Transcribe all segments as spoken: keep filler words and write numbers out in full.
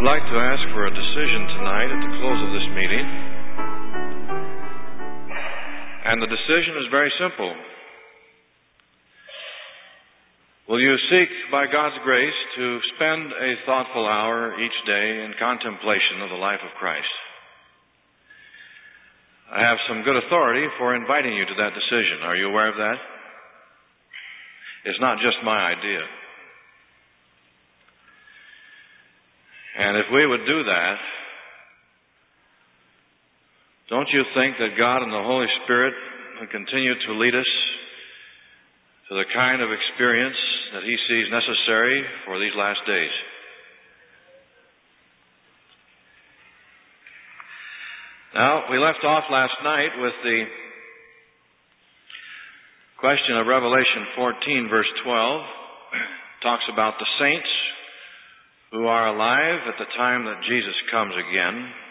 like to ask for a decision tonight at the close of this meeting. And the decision is very simple. Will you seek, by God's grace, to spend a thoughtful hour each day in contemplation of the life of Christ? I have some good authority for inviting you to that decision. Are you aware of that? It's not just my idea. And if we would do that, don't you think that God and the Holy Spirit will continue to lead us to the kind of experience that He sees necessary for these last days? Now, we left off last night with the question of Revelation fourteen, verse twelve. It talks about the saints who are alive at the time that Jesus comes again.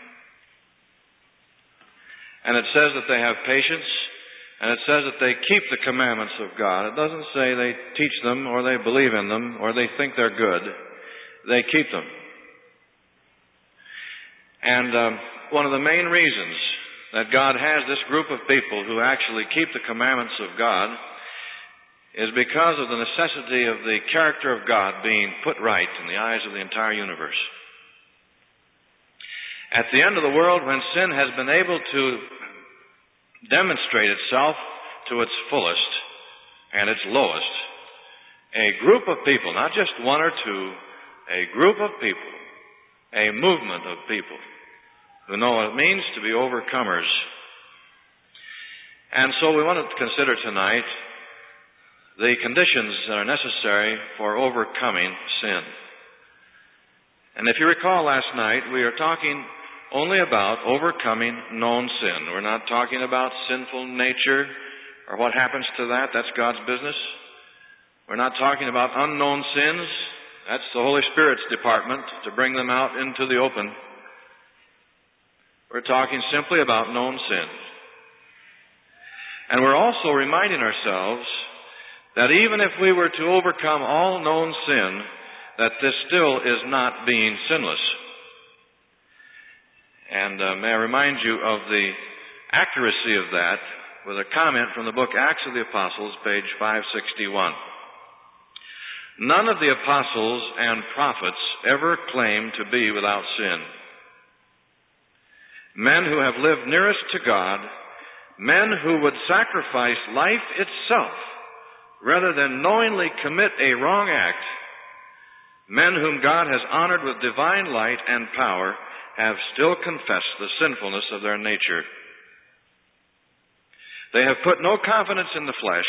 And it says that they have patience, and it says that they keep the commandments of God. It doesn't say they teach them, or they believe in them, or they think they're good. They keep them. And um, one of the main reasons that God has this group of people who actually keep the commandments of God is because of the necessity of the character of God being put right in the eyes of the entire universe. At the end of the world, when sin has been able to demonstrate itself to its fullest and its lowest, a group of people, not just one or two, a group of people, a movement of people who know what it means to be overcomers. And so we want to consider tonight the conditions that are necessary for overcoming sin. And if you recall last night, we are talking only about overcoming known sin. We're not talking about sinful nature or what happens to that. That's God's business. We're not talking about unknown sins. That's the Holy Spirit's department to bring them out into the open. We're talking simply about known sins. And we're also reminding ourselves that even if we were to overcome all known sin, that this still is not being sinless. And uh, may I remind you of the accuracy of that with a comment from the book Acts of the Apostles, page five sixty-one. None of the apostles and prophets ever claimed to be without sin. Men who have lived nearest to God, men who would sacrifice life itself rather than knowingly commit a wrong act, men whom God has honored with divine light and power have still confessed the sinfulness of their nature. They have put no confidence in the flesh.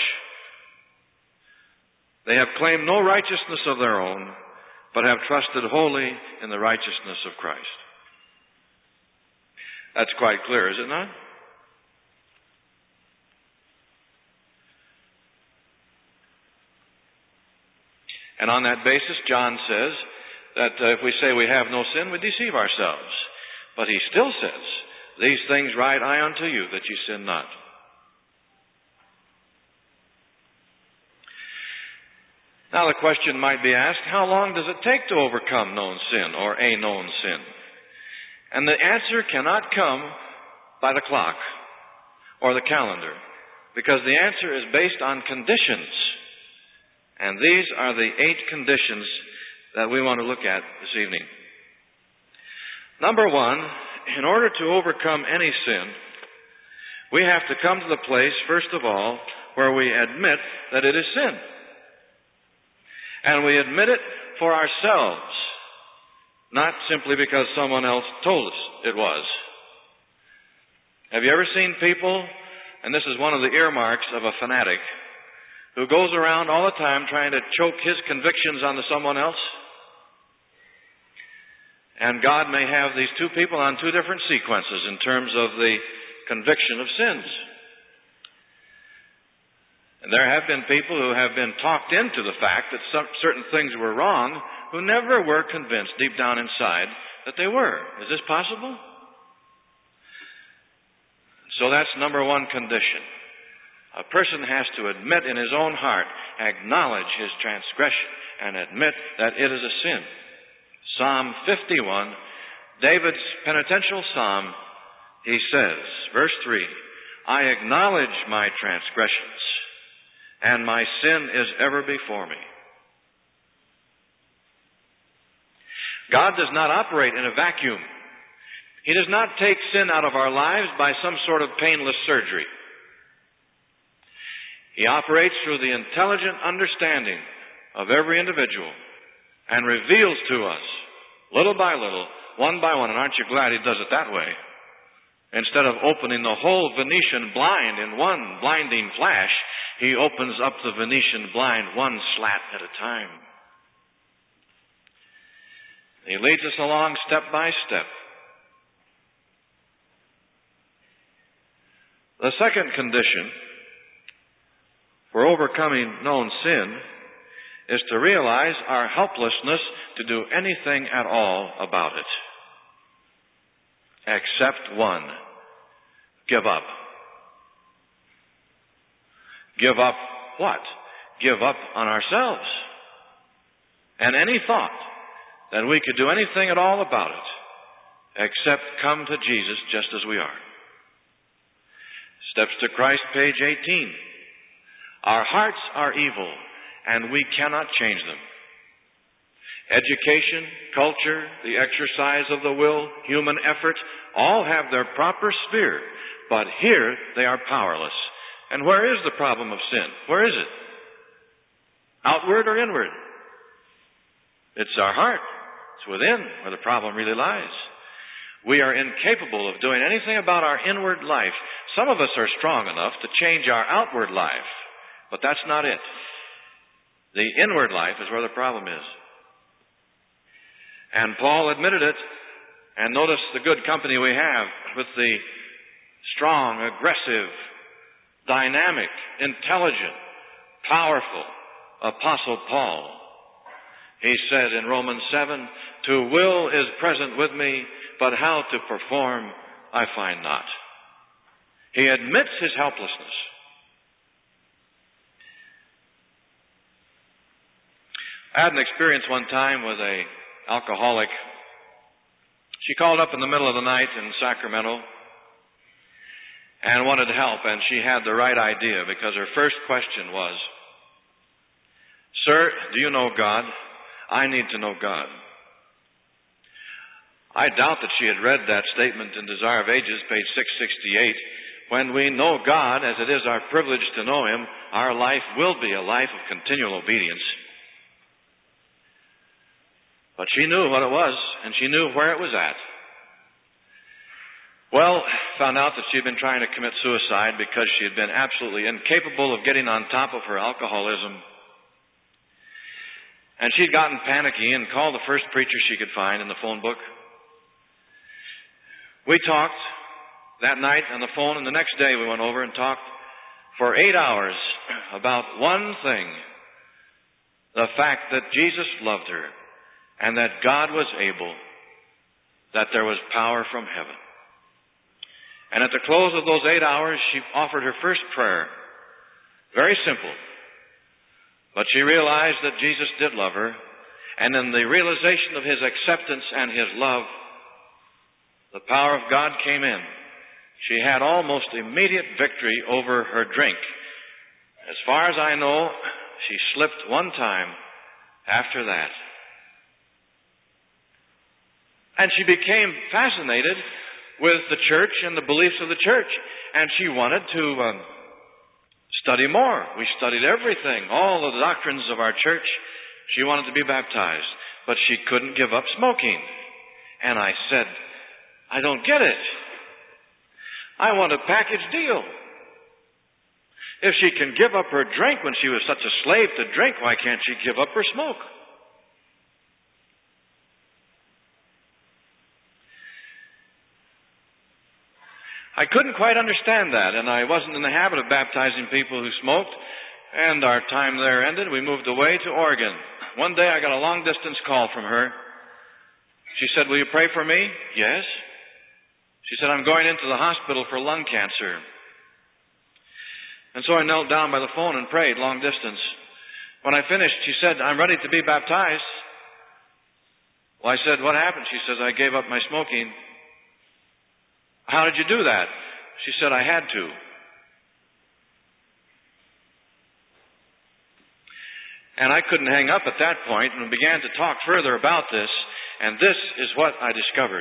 They have claimed no righteousness of their own, but have trusted wholly in the righteousness of Christ. That's quite clear, is it not? And on that basis, John says that uh, if we say we have no sin, we deceive ourselves. But he still says, these things write I unto you, that ye sin not. Now the question might be asked, how long does it take to overcome known sin or a known sin? And the answer cannot come by the clock or the calendar, because the answer is based on conditions. And these are the eight conditions that we want to look at this evening. Number one, in order to overcome any sin, we have to come to the place, first of all, where we admit that it is sin. And we admit it for ourselves, not simply because someone else told us it was. Have you ever seen people, and this is one of the earmarks of a fanatic, who goes around all the time trying to choke his convictions onto someone else? And God may have these two people on two different sequences in terms of the conviction of sins. And there have been people who have been talked into the fact that some, certain things were wrong, who never were convinced deep down inside that they were. Is this possible? So that's number one condition. A person has to admit in his own heart, acknowledge his transgression, and admit that it is a sin. Psalm fifty-one, David's penitential psalm, he says, verse three, I acknowledge my transgressions, and my sin is ever before me. God does not operate in a vacuum. He does not take sin out of our lives by some sort of painless surgery. He operates through the intelligent understanding of every individual and reveals to us, little by little, one by one, and aren't you glad He does it that way? Instead of opening the whole Venetian blind in one blinding flash, He opens up the Venetian blind one slat at a time. He leads us along step by step. The second condition for overcoming known sin is to realize our helplessness to do anything at all about it. Except one, give up. Give up what? Give up on ourselves. And any thought that we could do anything at all about it except come to Jesus just as we are. Steps to Christ, page eighteen. Our hearts are evil, and we cannot change them. Education, culture, the exercise of the will, human effort, all have their proper sphere, but here they are powerless. And where is the problem of sin? Where is it? Outward or inward? It's our heart. It's within where the problem really lies. We are incapable of doing anything about our inward life. Some of us are strong enough to change our outward life, but that's not it. The inward life is where the problem is. And Paul admitted it, and notice the good company we have with the strong, aggressive, dynamic, intelligent, powerful Apostle Paul. He said in Romans seven, to will is present with me, but how to perform I find not. He admits his helplessness. I had an experience one time with a alcoholic. She called up in the middle of the night in Sacramento and wanted help, and she had the right idea because her first question was, Sir, do you know God? I need to know God. I doubt that she had read that statement in Desire of Ages, page six sixty-eight. When we know God, as it is our privilege to know Him, our life will be a life of continual obedience. But she knew what it was, and she knew where it was at. Well, found out that she had been trying to commit suicide because she had been absolutely incapable of getting on top of her alcoholism. And she'd gotten panicky and called the first preacher she could find in the phone book. We talked that night on the phone, and the next day we went over and talked for eight hours about one thing, the fact that Jesus loved her and that God was able, that there was power from heaven. And at the close of those eight hours, she offered her first prayer. Very simple. But she realized that Jesus did love her, and in the realization of His acceptance and His love, the power of God came in. She had almost immediate victory over her drink. As far as I know, she slipped one time after that. And she became fascinated with the church and the beliefs of the church. And she wanted to um, study more. We studied everything, all the doctrines of our church. She wanted to be baptized, but she couldn't give up smoking. And I said, I don't get it. I want a package deal. If she can give up her drink when she was such a slave to drink, why can't she give up her smoke? I couldn't quite understand that, and I wasn't in the habit of baptizing people who smoked, and our time there ended. We moved away to Oregon. One day I got a long-distance call from her. She said, will you pray for me? Yes. She said, I'm going into the hospital for lung cancer. And so I knelt down by the phone and prayed long distance. When I finished, she said, I'm ready to be baptized. Well, I said, what happened? She says, I gave up my smoking. How did you do that? She said, I had to. And I couldn't hang up at that point and began to talk further about this, and this is what I discovered.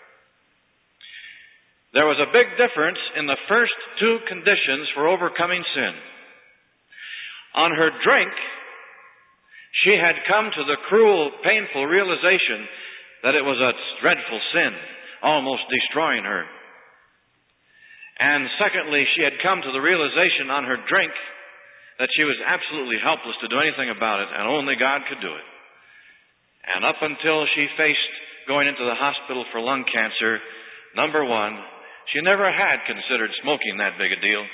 There was a big difference in the first two conditions for overcoming sin. On her drink, she had come to the cruel, painful realization that it was a dreadful sin, almost destroying her. And secondly, she had come to the realization on her drink that she was absolutely helpless to do anything about it, and only God could do it. And up until she faced going into the hospital for lung cancer, number one, she never had considered smoking that big a deal.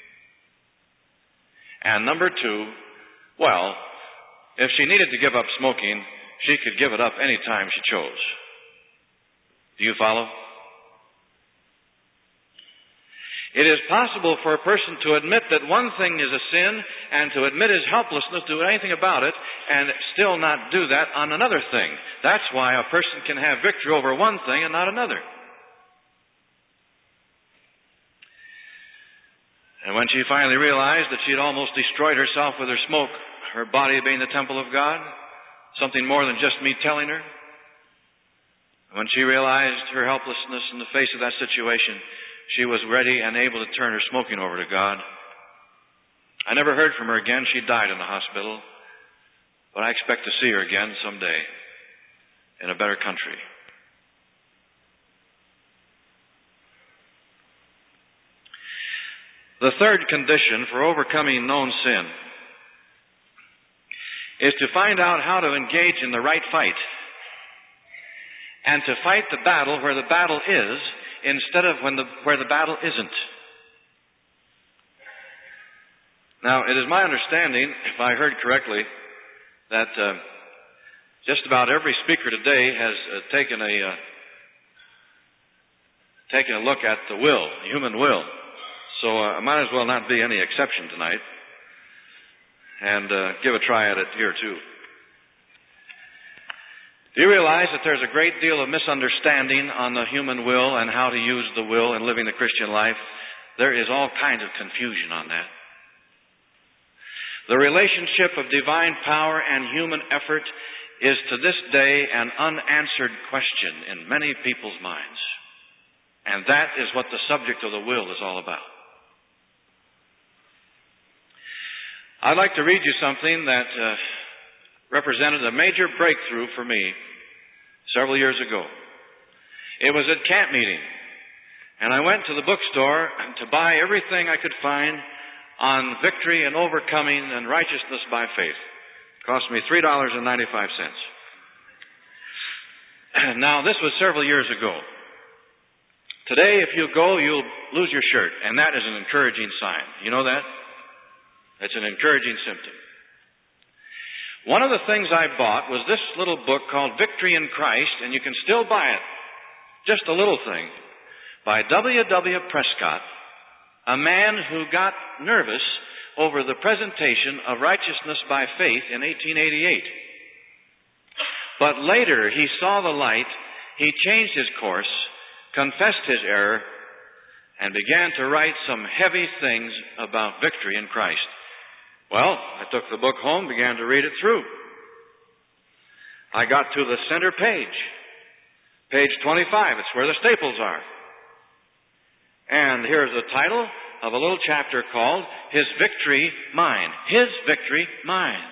And number two, well, if she needed to give up smoking, she could give it up any time she chose. Do you follow? It is possible for a person to admit that one thing is a sin and to admit his helplessness to do anything about it and still not do that on another thing. That's why a person can have victory over one thing and not another. And when she finally realized that she had almost destroyed herself with her smoke, her body being the temple of God, something more than just me telling her, when she realized her helplessness in the face of that situation, she was ready and able to turn her smoking over to God. I never heard from her again. She died in the hospital. But I expect to see her again someday in a better country. The third condition for overcoming known sin is to find out how to engage in the right fight and to fight the battle where the battle is instead of when the, where the battle isn't. Now, it is my understanding, if I heard correctly, that uh, just about every speaker today has uh, taken a uh, taken a look at the will, human will. So uh, I might as well not be any exception tonight and uh, give a try at it here too. Do you realize that there's a great deal of misunderstanding on the human will and how to use the will in living the Christian life? There is all kinds of confusion on that. The relationship of divine power and human effort is to this day an unanswered question in many people's minds. And that is what the subject of the will is all about. I'd like to read you something that uh, represented a major breakthrough for me several years ago. It was at camp meeting, and I went to the bookstore to buy everything I could find on victory and overcoming and righteousness by faith. It cost me three dollars and ninety-five cents. Now, this was several years ago. Today, if you go, you'll lose your shirt, and that is an encouraging sign. You know that? It's an encouraging symptom. One of the things I bought was this little book called Victory in Christ, and you can still buy it. Just a little thing. By W W Prescott, a man who got nervous over the presentation of righteousness by faith in eighteen eighty-eight. But later he saw the light, he changed his course, confessed his error, and began to write some heavy things about victory in Christ. Well, I took the book home, began to read it through. I got to the center page, page twenty-five. It's where the staples are. And here's the title of a little chapter called His Victory Mine. His Victory Mine.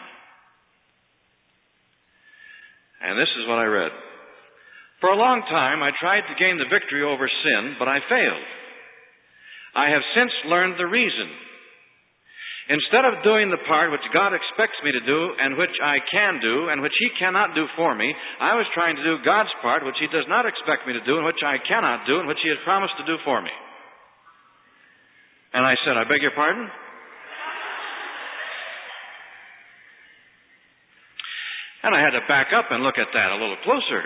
And this is what I read. For a long time, I tried to gain the victory over sin, but I failed. I have since learned the reason. Instead of doing the part which God expects me to do and which I can do and which He cannot do for me, I was trying to do God's part which He does not expect me to do and which I cannot do and which He has promised to do for me. And I said, I beg your pardon? And I had to back up and look at that a little closer.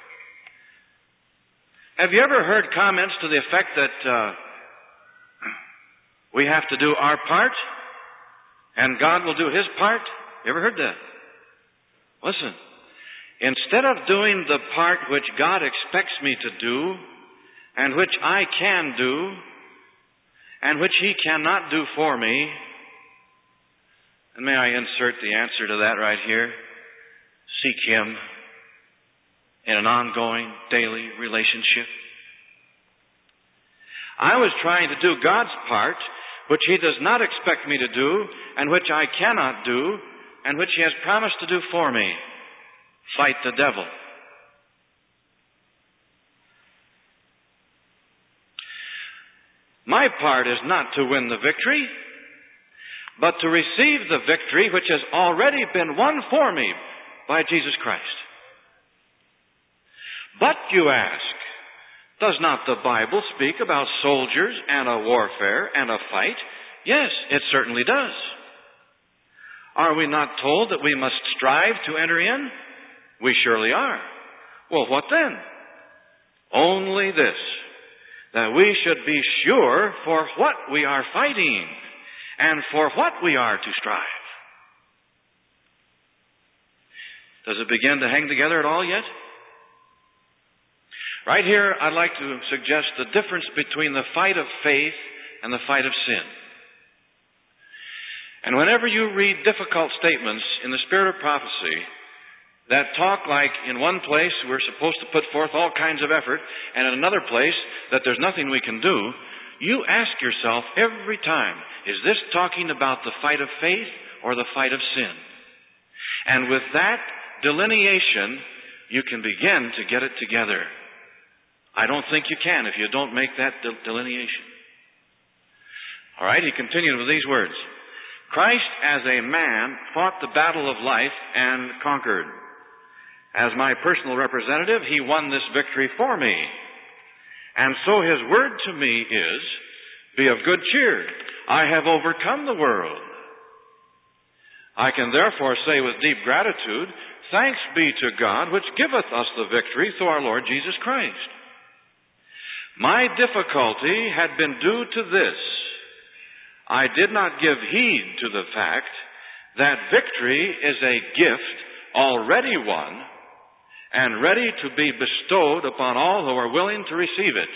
Have you ever heard comments to the effect that uh, we have to do our part and God will do His part? You ever heard that? Listen, instead of doing the part which God expects me to do, and which I can do, and which He cannot do for me, and may I insert the answer to that right here? Seek Him in an ongoing, daily relationship. I was trying to do God's part, which He does not expect me to do, and which I cannot do, and which He has promised to do for me. Fight the devil. My part is not to win the victory, but to receive the victory which has already been won for me by Jesus Christ. But, you ask, does not the Bible speak about soldiers and a warfare and a fight? Yes, it certainly does. Are we not told that we must strive to enter in? We surely are. Well, what then? Only this, that we should be sure for what we are fighting and for what we are to strive. Does it begin to hang together at all yet? Right here, I'd like to suggest the difference between the fight of faith and the fight of sin. And whenever you read difficult statements in the spirit of prophecy that talk like in one place we're supposed to put forth all kinds of effort, and in another place that there's nothing we can do, you ask yourself every time, is this talking about the fight of faith or the fight of sin? And with that delineation, you can begin to get it together. I don't think you can if you don't make that delineation. All right, he continued with these words. Christ as a man fought the battle of life and conquered. As my personal representative, He won this victory for me. And so His word to me is, be of good cheer. I have overcome the world. I can therefore say with deep gratitude, thanks be to God which giveth us the victory through our Lord Jesus Christ. My difficulty had been due to this. I did not give heed to the fact that victory is a gift already won and ready to be bestowed upon all who are willing to receive it.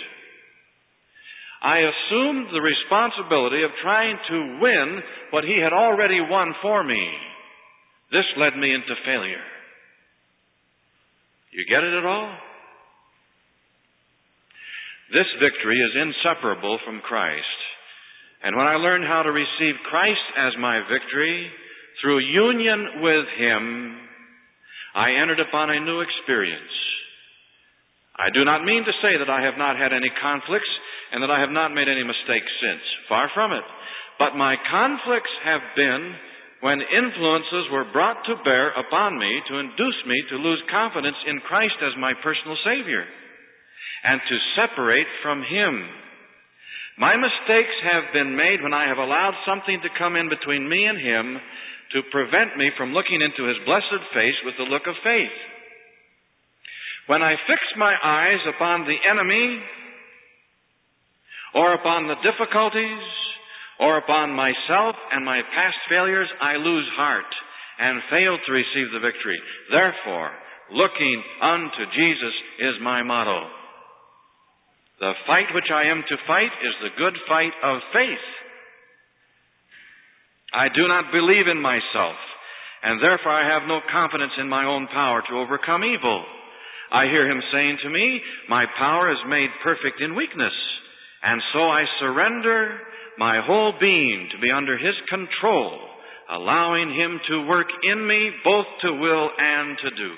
I assumed the responsibility of trying to win what He had already won for me. This led me into failure. You get it at all? This victory is inseparable from Christ. And when I learned how to receive Christ as my victory through union with Him, I entered upon a new experience. I do not mean to say that I have not had any conflicts and that I have not made any mistakes since. Far from it. But my conflicts have been when influences were brought to bear upon me to induce me to lose confidence in Christ as my personal Savior and to separate from Him. My mistakes have been made when I have allowed something to come in between me and Him to prevent me from looking into His blessed face with the look of faith. When I fix my eyes upon the enemy, or upon the difficulties, or upon myself and my past failures, I lose heart and fail to receive the victory. Therefore, looking unto Jesus is my motto. The fight which I am to fight is the good fight of faith. I do not believe in myself, and therefore I have no confidence in my own power to overcome evil. I hear Him saying to me, my power is made perfect in weakness, and so I surrender my whole being to be under His control, allowing Him to work in me both to will and to do.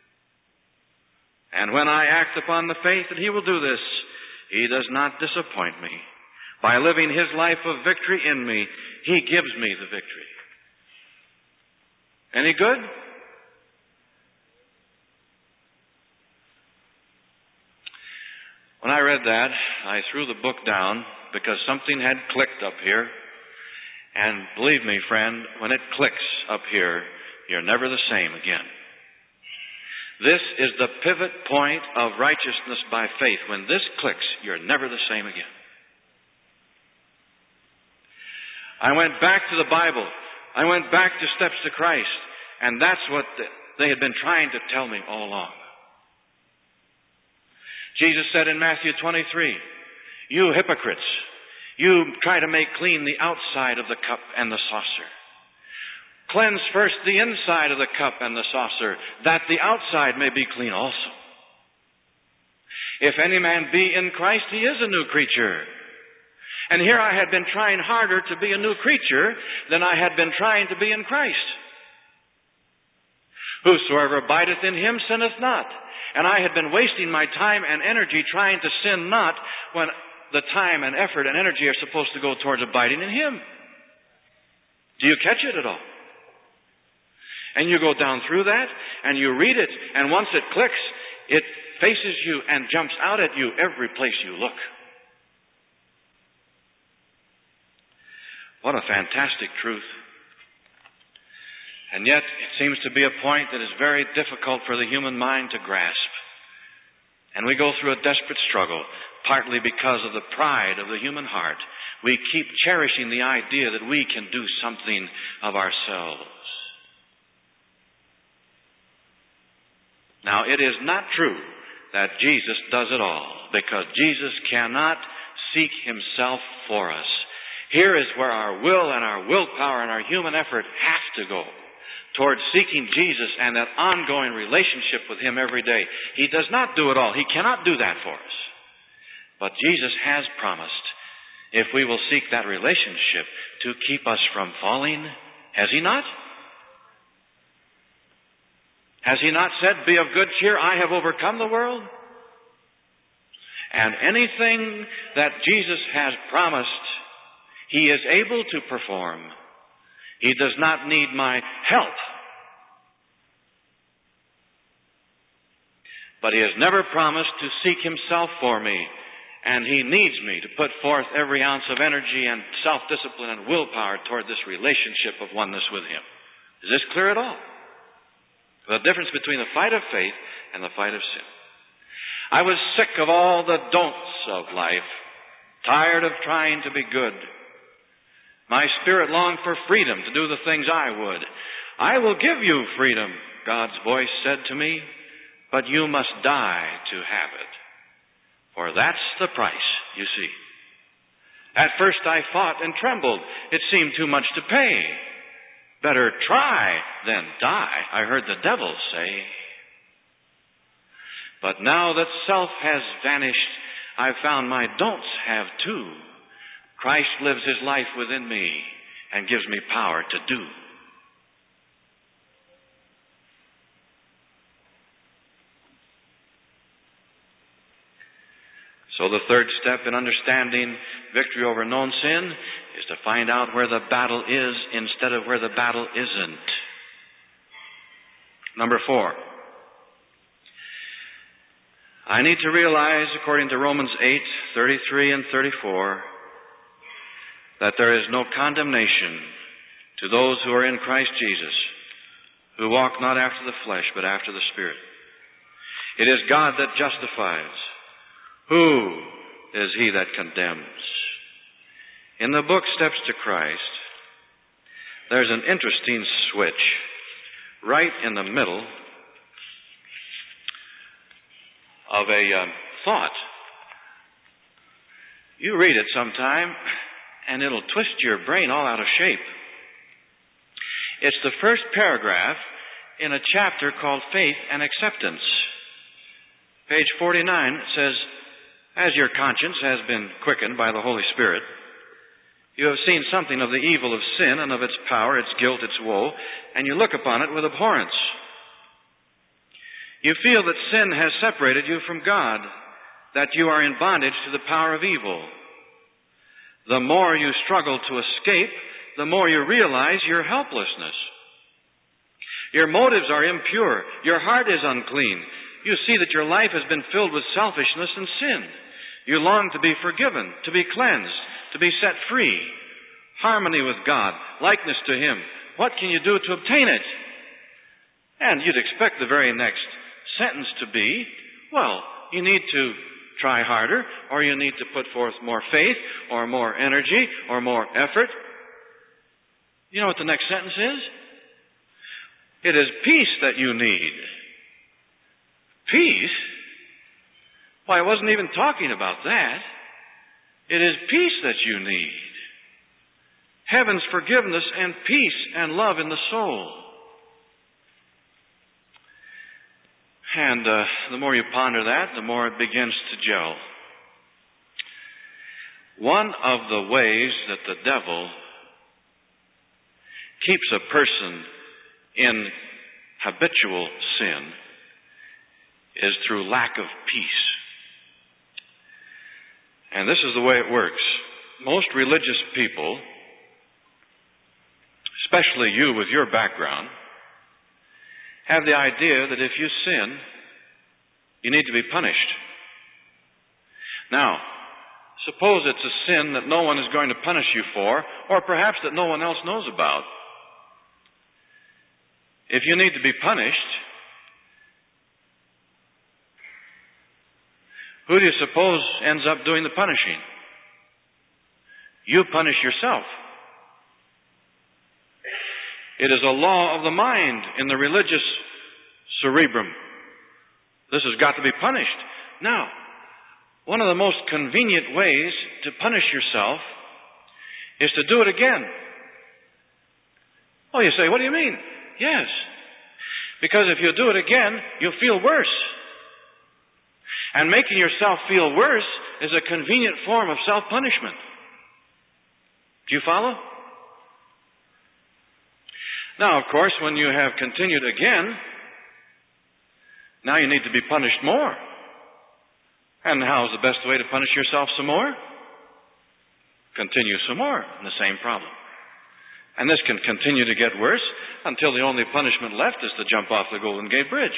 And when I act upon the faith that He will do this, He does not disappoint me. By living His life of victory in me, He gives me the victory. Any good? When I read that, I threw the book down because something had clicked up here. And believe me, friend, when it clicks up here, you're never the same again. This is the pivot point of righteousness by faith. When this clicks, you're never the same again. I went back to the Bible. I went back to Steps to Christ. And that's what the they had been trying to tell me all along. Jesus said in Matthew twenty-three, "You hypocrites, you try to make clean the outside of the cup and the saucer. Cleanse first the inside of the cup and the saucer, that the outside may be clean also. If any man be in Christ, he is a new creature." And here I had been trying harder to be a new creature than I had been trying to be in Christ. "Whosoever abideth in him sinneth not." And I had been wasting my time and energy trying to sin not, when the time and effort and energy are supposed to go towards abiding in him. Do you catch it at all? And you go down through that, and you read it, and once it clicks, it faces you and jumps out at you every place you look. What a fantastic truth. And yet, it seems to be a point that is very difficult for the human mind to grasp. And we go through a desperate struggle, partly because of the pride of the human heart. We keep cherishing the idea that we can do something of ourselves. Now, it is not true that Jesus does it all, because Jesus cannot seek himself for us. Here is where our will and our willpower and our human effort have to go, towards seeking Jesus and that ongoing relationship with him every day. He does not do it all. He cannot do that for us. But Jesus has promised, if we will seek that relationship, to keep us from falling. Has he not? Has he not said, "Be of good cheer, I have overcome the world"? And anything that Jesus has promised, he is able to perform. He does not need my help. But he has never promised to seek himself for me. And he needs me to put forth every ounce of energy and self-discipline and willpower toward this relationship of oneness with him. Is this clear at all? The difference between the fight of faith and the fight of sin. I was sick of all the don'ts of life, tired of trying to be good. My spirit longed for freedom to do the things I would. "I will give you freedom," God's voice said to me, "but you must die to have it. For that's the price, you see." At first I fought and trembled. It seemed too much to pay. "Better try than die," I heard the devil say. But now that self has vanished, I've found my don'ts have too. Christ lives his life within me and gives me power to do. So the third step in understanding victory over known sin is to find out where the battle is instead of where the battle isn't. Number four. I need to realize, according to Romans eight, thirty-three and thirty-four, that there is no condemnation to those who are in Christ Jesus, who walk not after the flesh, but after the Spirit. It is God that justifies. Who is he that condemns? In the book Steps to Christ, there's an interesting switch right in the middle of a um, thought. You read it sometime, and it'll twist your brain all out of shape. It's the first paragraph in a chapter called Faith and Acceptance. Page forty-nine says, "As your conscience has been quickened by the Holy Spirit, you have seen something of the evil of sin and of its power, its guilt, its woe, and you look upon it with abhorrence. You feel that sin has separated you from God, that you are in bondage to the power of evil. The more you struggle to escape, the more you realize your helplessness. Your motives are impure. Your heart is unclean. You see that your life has been filled with selfishness and sin. You long to be forgiven, to be cleansed, to be set free. Harmony with God, likeness to him. What can you do to obtain it?" And you'd expect the very next sentence to be, well, you need to try harder, or you need to put forth more faith, or more energy, or more effort. You know what the next sentence is? It is peace that you need. Peace? Why, I wasn't even talking about that. It is peace that you need. Heaven's forgiveness and peace and love in the soul. And uh, the more you ponder that, the more it begins to gel. One of the ways that the devil keeps a person in habitual sin is through lack of peace. And this is the way it works. Most religious people, especially you with your background, have the idea that if you sin, you need to be punished. Now, suppose it's a sin that no one is going to punish you for, or perhaps that no one else knows about. If you need to be punished, who do you suppose ends up doing the punishing? You punish yourself. It is a law of the mind in the religious cerebrum. This has got to be punished. Now, one of the most convenient ways to punish yourself is to do it again. Oh, you say, what do you mean? Yes. Because if you do it again, you'll feel worse. And making yourself feel worse is a convenient form of self-punishment. Do you follow? Now, of course, when you have continued again, now you need to be punished more. And how's the best way to punish yourself some more? Continue some more in the same problem. And this can continue to get worse until the only punishment left is to jump off the Golden Gate Bridge.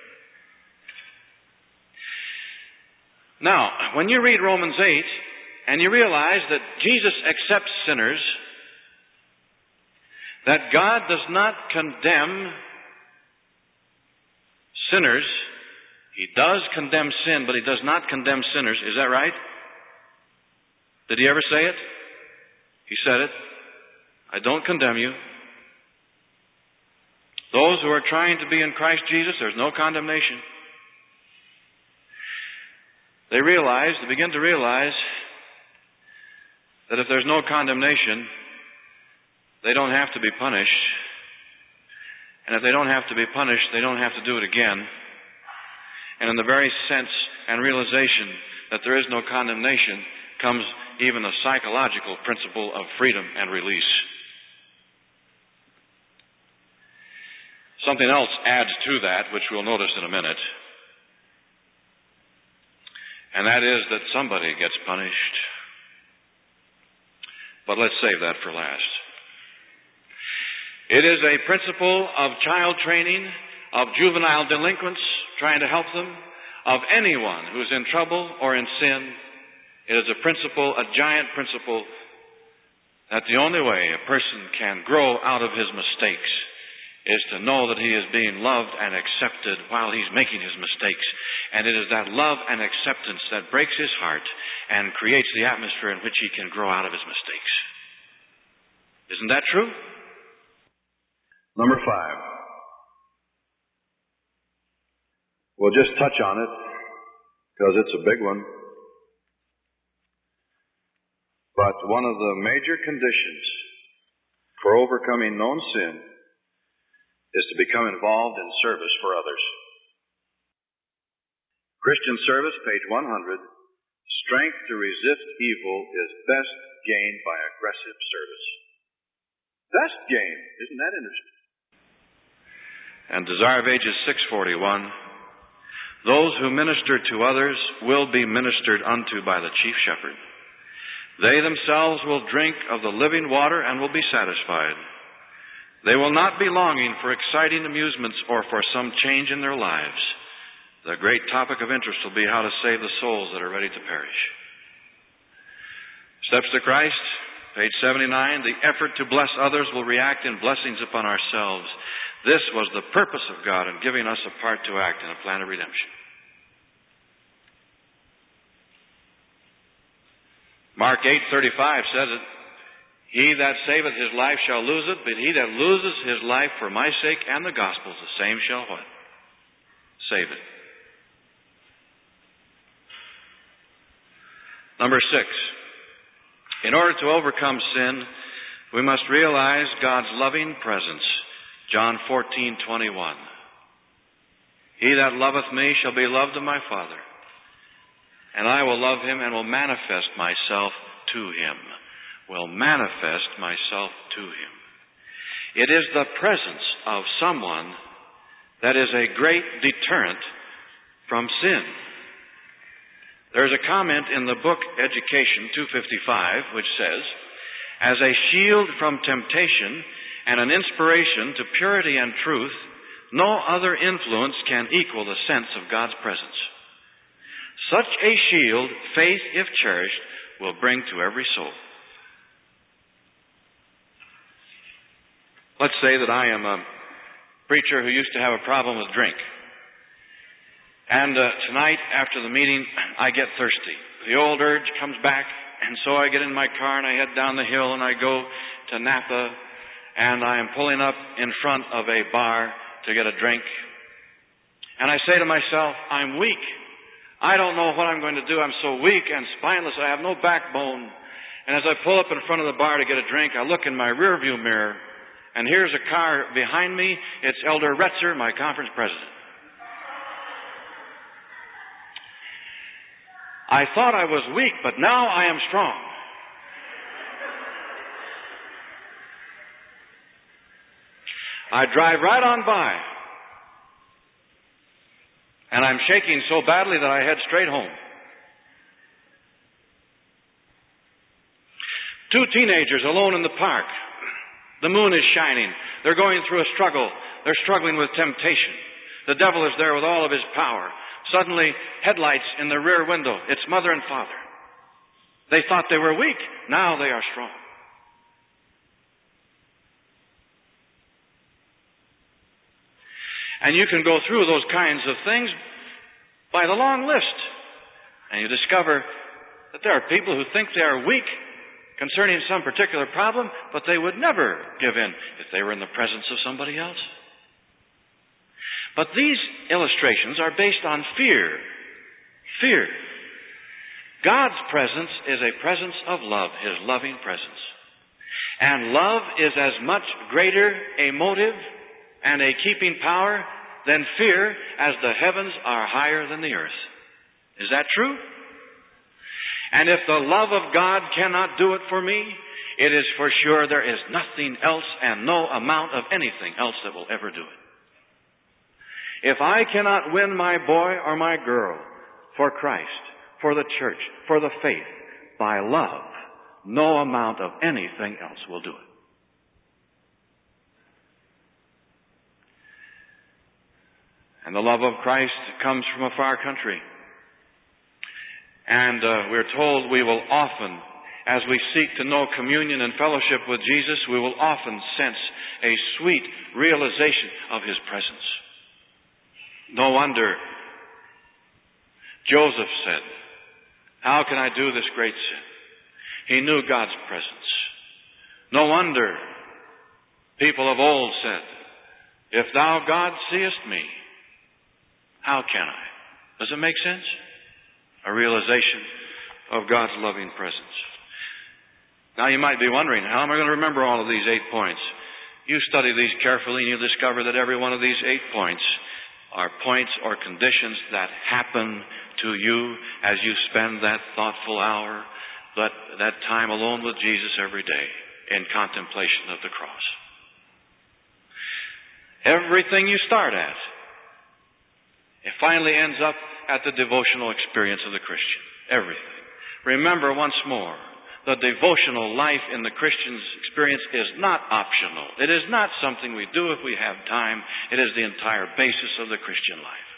Now, when you read Romans eight and you realize that Jesus accepts sinners, that God does not condemn sinners, He does condemn sin, but He does not condemn sinners. Is that right? Did He ever say it? He said it. I don't condemn you. Those who are trying to be in Christ Jesus, there's no condemnation. They realize, they begin to realize that if there's no condemnation, they don't have to be punished. And if they don't have to be punished, they don't have to do it again. And in the very sense and realization that there is no condemnation comes even a psychological principle of freedom and release. Something else adds to that, which we'll notice in a minute. And that is that somebody gets punished. But let's save that for last. It is a principle of child training, of juvenile delinquents, trying to help them, of anyone who is in trouble or in sin. It is a principle, a giant principle, that the only way a person can grow out of his mistakes is to know that he is being loved and accepted while he's making his mistakes. And it is that love and acceptance that breaks his heart and creates the atmosphere in which he can grow out of his mistakes. Isn't that true? Number five. We'll just touch on it because it's a big one. But one of the major conditions for overcoming known sin is to become involved in service for others. Christian Service, page one hundred. Strength to resist evil is best gained by aggressive service. Best gained. Isn't that interesting? And Desire of Ages six forty-one. Those who minister to others will be ministered unto by the chief shepherd. They themselves will drink of the living water and will be satisfied. They will not be longing for exciting amusements or for some change in their lives. The great topic of interest will be how to save the souls that are ready to perish. Steps to Christ, page seventy-nine. The effort to bless others will react in blessings upon ourselves. This was the purpose of God in giving us a part to act in a plan of redemption. Mark eight thirty-five says it. He that saveth his life shall lose it, but he that loses his life for my sake and the gospel's, the same shall what? Save it. Number six. In order to overcome sin, we must realize God's loving presence. John fourteen twenty-one. He that loveth me shall be loved of my Father, and I will love him and will manifest myself to him. Will manifest myself to him. It is the presence of someone that is a great deterrent from sin. There's a comment in the book Education two fifty-five which says, as a shield from temptation and an inspiration to purity and truth, no other influence can equal the sense of God's presence. Such a shield, faith, if cherished, will bring to every soul. Let's say that I am a preacher who used to have a problem with drink. And uh, tonight, after the meeting, I get thirsty. The old urge comes back, and so I get in my car and I head down the hill and I go to Napa, and I am pulling up in front of a bar to get a drink. And I say to myself, I'm weak. I don't know what I'm going to do. I'm so weak and spineless. I have no backbone. And as I pull up in front of the bar to get a drink, I look in my rearview mirror, and here's a car behind me. It's Elder Retzer, my conference president. I thought I was weak, but now I am strong. I drive right on by, and I'm shaking so badly that I head straight home. Two teenagers alone in the park. The moon is shining. They're going through a struggle. They're struggling with temptation. The devil is there with all of his power. Suddenly, headlights in the rear window. It's mother and father. They thought they were weak. Now they are strong. And you can go through those kinds of things by the long list. And you discover that there are people who think they are weak concerning some particular problem, but they would never give in if they were in the presence of somebody else. But these illustrations are based on fear. Fear. God's presence is a presence of love, His loving presence. And love is as much greater a motive and a keeping power than fear, as the heavens are higher than the earth. Is that true? And if the love of God cannot do it for me, it is for sure there is nothing else and no amount of anything else that will ever do it. If I cannot win my boy or my girl for Christ, for the church, for the faith, by love, no amount of anything else will do it. And the love of Christ comes from a far country. And uh, we're told we will often, as we seek to know communion and fellowship with Jesus, we will often sense a sweet realization of His presence. No wonder Joseph said, how can I do this great sin? He knew God's presence. No wonder people of old said, if thou, God, seest me, how can I? Does it make sense? A realization of God's loving presence. Now you might be wondering, how am I going to remember all of these eight points? You study these carefully and you'll discover that every one of these eight points are points or conditions that happen to you as you spend that thoughtful hour, that, that time alone with Jesus every day in contemplation of the cross. Everything you start at, it finally ends up at the devotional experience of the Christian. Everything. Remember once more, the devotional life in the Christian's experience is not optional. It is not something we do if we have time. It is the entire basis of the Christian life.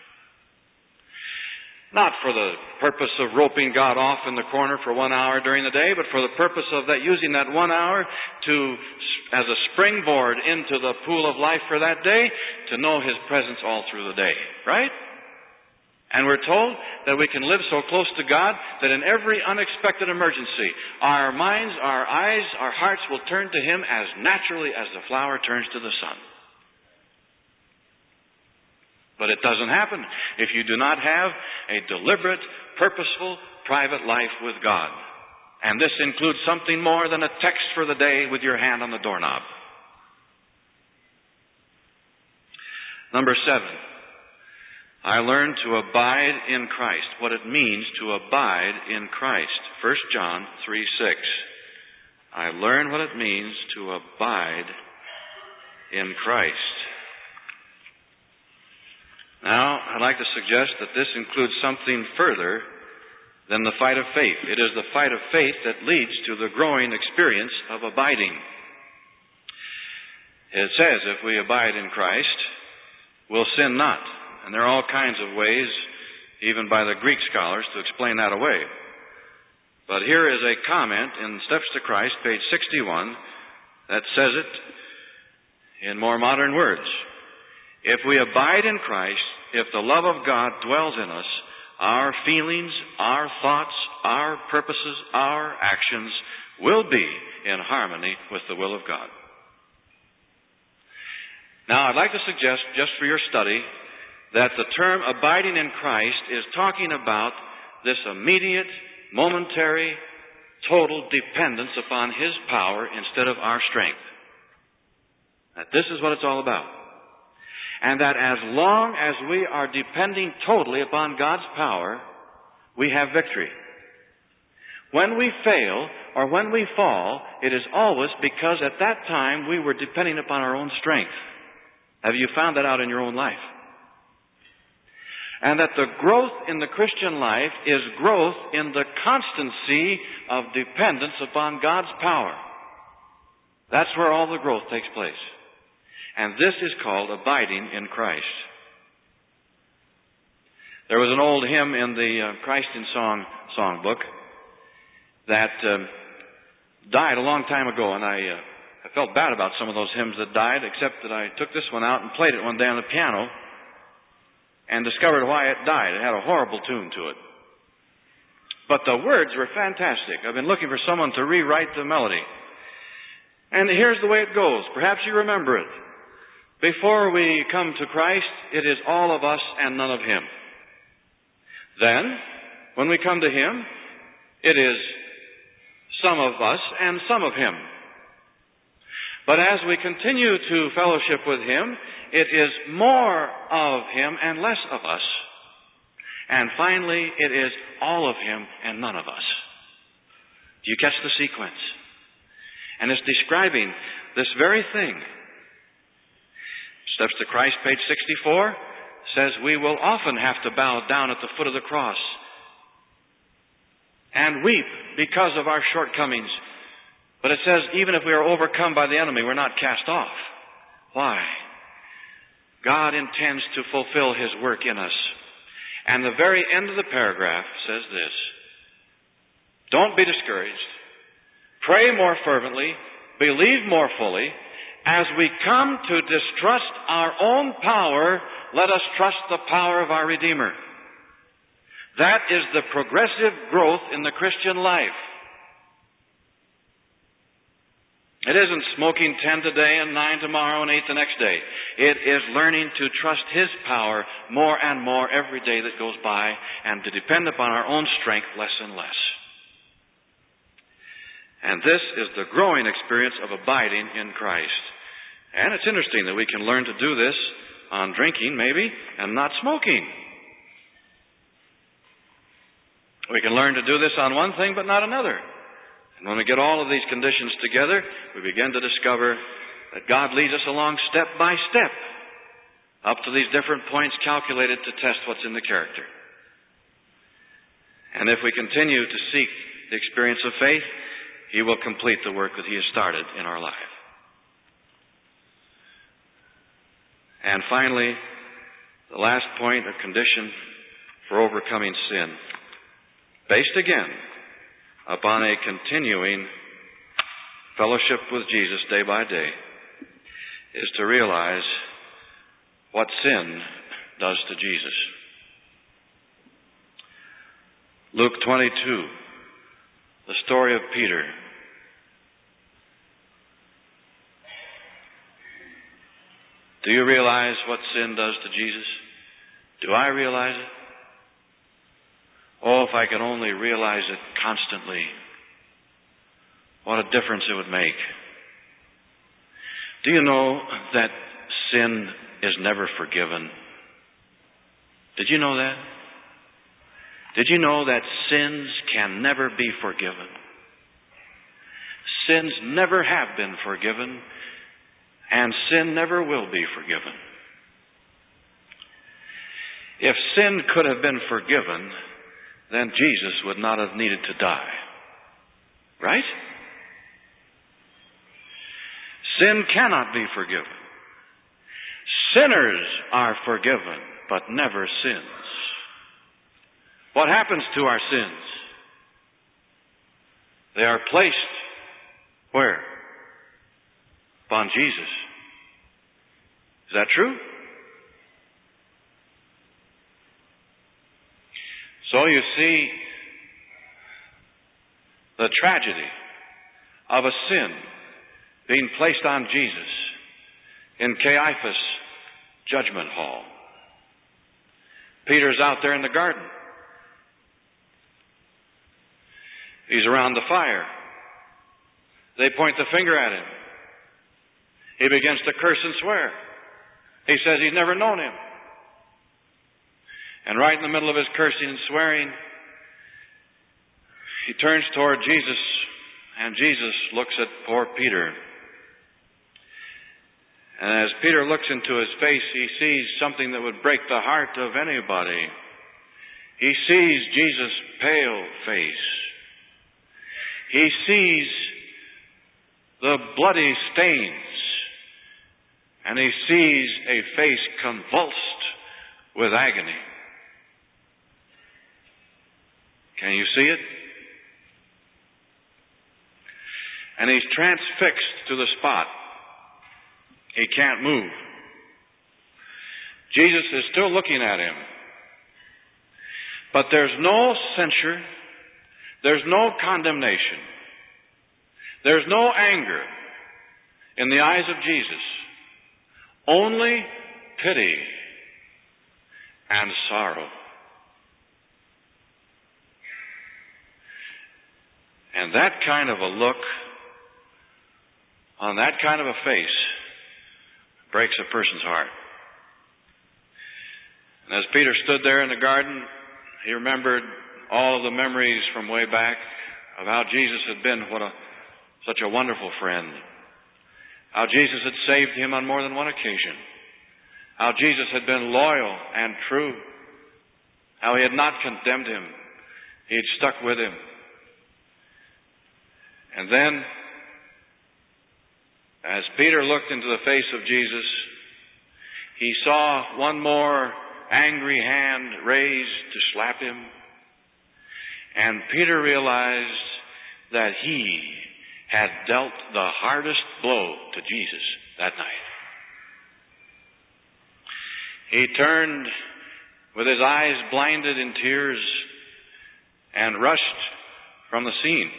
Not for the purpose of roping God off in the corner for one hour during the day, but for the purpose of that, using that one hour to, as a springboard into the pool of life for that day, to know His presence all through the day. Right? And we're told that we can live so close to God that in every unexpected emergency, our minds, our eyes, our hearts will turn to Him as naturally as the flower turns to the sun. But it doesn't happen if you do not have a deliberate, purposeful, private life with God. And this includes something more than a text for the day with your hand on the doorknob. Number seven, I learned to abide in Christ. What it means to abide in Christ. First John three six. I learned what it means to abide in Christ. Now, I'd like to suggest that this includes something further than the fight of faith. It is the fight of faith that leads to the growing experience of abiding. It says, if we abide in Christ, we'll sin not. And there are all kinds of ways, even by the Greek scholars, to explain that away. But here is a comment in Steps to Christ, page sixty-one, that says it in more modern words. If we abide in Christ, if the love of God dwells in us, our feelings, our thoughts, our purposes, our actions will be in harmony with the will of God. Now, I'd like to suggest, just for your study, that the term abiding in Christ is talking about this immediate, momentary, total dependence upon His power instead of our strength. That this is what it's all about. And that as long as we are depending totally upon God's power, we have victory. When we fail or when we fall, it is always because at that time we were depending upon our own strength. Have you found that out in your own life? And that the growth in the Christian life is growth in the constancy of dependence upon God's power. That's where all the growth takes place. And this is called abiding in Christ. There was an old hymn in the uh, Christ in Song songbook that uh, died a long time ago, and I, uh, I felt bad about some of those hymns that died, except that I took this one out and played it one day on the piano and discovered why it died. It had a horrible tune to it. But the words were fantastic. I've been looking for someone to rewrite the melody. And here's the way it goes. Perhaps you remember it. Before we come to Christ, it is all of us and none of Him. Then, when we come to Him, it is some of us and some of Him. But as we continue to fellowship with Him, it is more of Him and less of us. And finally, it is all of Him and none of us. Do you catch the sequence? And it's describing this very thing. Steps to Christ, page sixty-four, says we will often have to bow down at the foot of the cross and weep because of our shortcomings. But it says even if we are overcome by the enemy, we're not cast off. Why? God intends to fulfill His work in us. And the very end of the paragraph says this: don't be discouraged. Pray more fervently. Believe more fully. As we come to distrust our own power, let us trust the power of our Redeemer. That is the progressive growth in the Christian life. It isn't smoking ten today and nine tomorrow and eight the next day. It is learning to trust His power more and more every day that goes by and to depend upon our own strength less and less. And this is the growing experience of abiding in Christ. And it's interesting that we can learn to do this on drinking, maybe, and not smoking. We can learn to do this on one thing, but not another. And when we get all of these conditions together, we begin to discover that God leads us along step by step up to these different points calculated to test what's in the character. And if we continue to seek the experience of faith, He will complete the work that He has started in our life. And finally, the last point, a condition for overcoming sin, based again upon a continuing fellowship with Jesus day by day, is to realize what sin does to Jesus. Luke twenty-two, the story of Peter. Do you realize what sin does to Jesus? Do I realize it? Oh, if I could only realize it constantly, what a difference it would make. Do you know that sin is never forgiven? Did you know that? Did you know that sins can never be forgiven? Sins never have been forgiven, and sin never will be forgiven. If sin could have been forgiven, then Jesus would not have needed to die. Right? Sin cannot be forgiven. Sinners are forgiven, but never sins. What happens to our sins? They are placed where? Upon Jesus. Is that true? So you see the tragedy of a sin being placed on Jesus in Caiaphas' judgment hall. Peter's out there in the garden. He's around the fire. They point the finger at him. He begins to curse and swear. He says he's never known him. And right in the middle of his cursing and swearing, he turns toward Jesus, and Jesus looks at poor Peter. And as Peter looks into his face, he sees something that would break the heart of anybody. He sees Jesus' pale face. He sees the bloody stains. And he sees a face convulsed with agony. Can you see it? And he's transfixed to the spot. He can't move. Jesus is still looking at him. But there's no censure. There's no condemnation. There's no anger in the eyes of Jesus. Only pity and sorrow. And that kind of a look on that kind of a face breaks a person's heart. And as Peter stood there in the garden, he remembered all of the memories from way back of how Jesus had been what a, such a wonderful friend. How Jesus had saved him on more than one occasion. How Jesus had been loyal and true. How he had not condemned him. He had stuck with him. And then, as Peter looked into the face of Jesus, he saw one more angry hand raised to slap him. And Peter realized that he had dealt the hardest blow to Jesus that night. He turned with his eyes blinded in tears and rushed from the scene.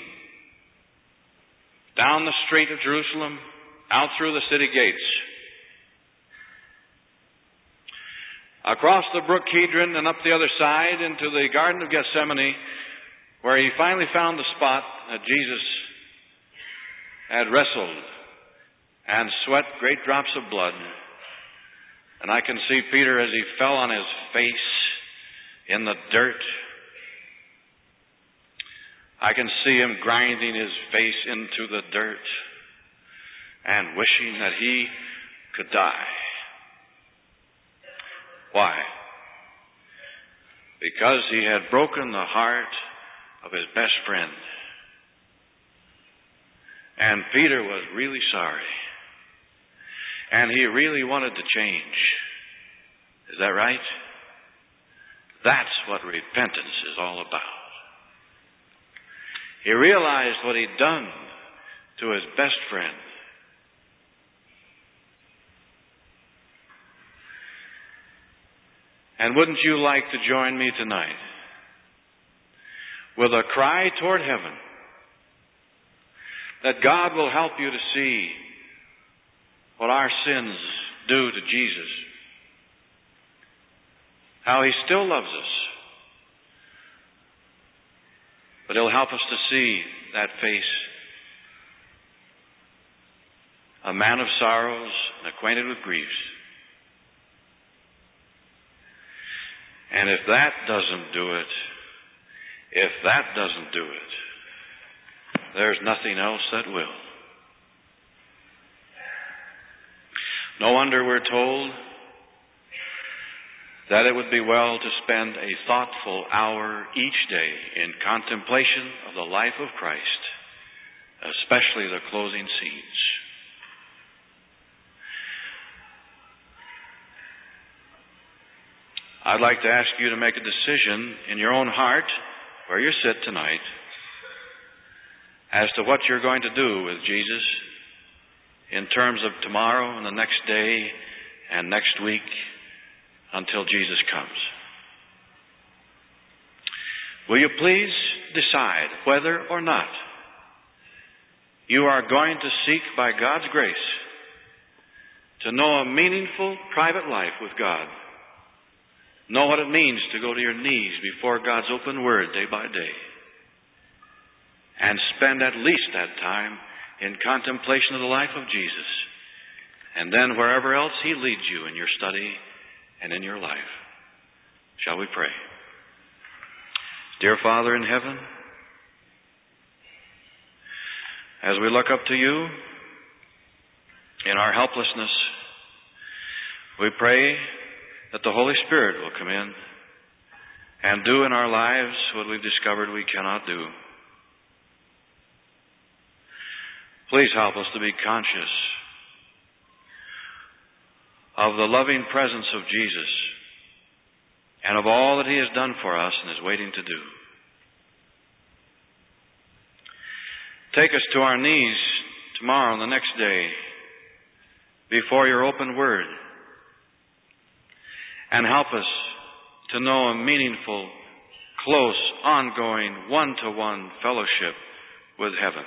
Down the street of Jerusalem, out through the city gates, across the brook Kidron and up the other side into the Garden of Gethsemane, where he finally found the spot that Jesus had wrestled and sweat great drops of blood. And I can see Peter as he fell on his face in the dirt. I can see him grinding his face into the dirt and wishing that he could die. Why? Because he had broken the heart of his best friend. And Peter was really sorry. And he really wanted to change. Is that right? That's what repentance is all about. He realized what he'd done to his best friend. And wouldn't you like to join me tonight with a cry toward heaven, that God will help you to see what our sins do to Jesus, how He still loves us, but He'll help us to see that face, a man of sorrows and acquainted with griefs. And if that doesn't do it, if that doesn't do it, there's nothing else that will. No wonder we're told that it would be well to spend a thoughtful hour each day in contemplation of the life of Christ, especially the closing scenes. I'd like to ask you to make a decision in your own heart, where you sit tonight, as to what you're going to do with Jesus in terms of tomorrow and the next day and next week until Jesus comes. Will you please decide whether or not you are going to seek by God's grace to know a meaningful private life with God? Know what it means to go to your knees before God's open word day by day. And spend at least that time in contemplation of the life of Jesus. And then wherever else He leads you in your study and in your life. Shall we pray? Dear Father in heaven, as we look up to You in our helplessness, we pray that the Holy Spirit will come in and do in our lives what we've discovered we cannot do. Please help us to be conscious of the loving presence of Jesus and of all that He has done for us and is waiting to do. Take us to our knees tomorrow and the next day before Your open word, and help us to know a meaningful, close, ongoing, one-to-one fellowship with heaven.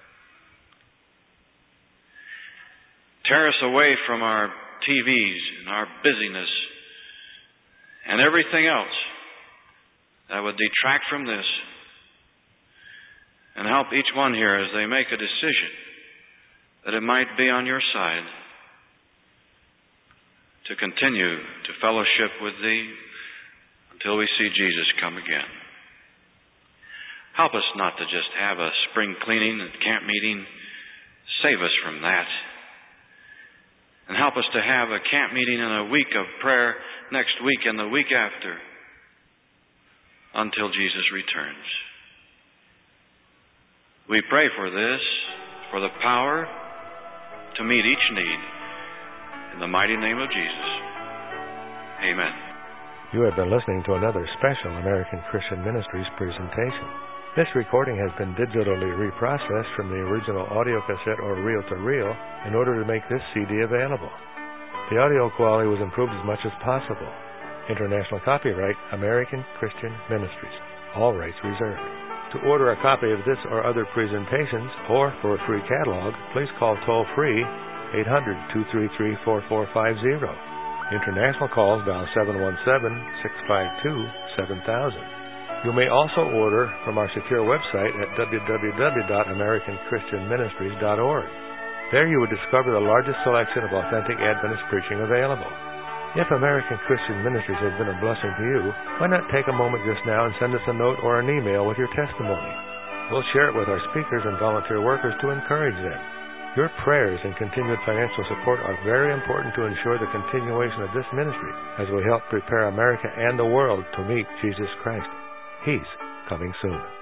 Tear us away from our T Vs and our busyness and everything else that would detract from this, and help each one here as they make a decision that it might be on Your side to continue to fellowship with Thee until we see Jesus come again. Help us not to just have a spring cleaning and camp meeting. Save us from that. And help us to have a camp meeting and a week of prayer next week and the week after until Jesus returns. We pray for this, for the power to meet each need. In the mighty name of Jesus. Amen. You have been listening to another special American Christian Ministries presentation. This recording has been digitally reprocessed from the original audio cassette or reel-to-reel in order to make this C D available. The audio quality was improved as much as possible. International copyright, American Christian Ministries. All rights reserved. To order a copy of this or other presentations, or for a free catalog, please call toll-free eight hundred, two three three, four four five zero. International calls dial seven one seven, six five two, seven thousand. You may also order from our secure website at w w w dot american christian ministries dot org. There you would discover the largest selection of authentic Adventist preaching available. If American Christian Ministries has been a blessing to you, why not take a moment just now and send us a note or an email with your testimony? We'll share it with our speakers and volunteer workers to encourage them. Your prayers and continued financial support are very important to ensure the continuation of this ministry as we help prepare America and the world to meet Jesus Christ. He's coming soon.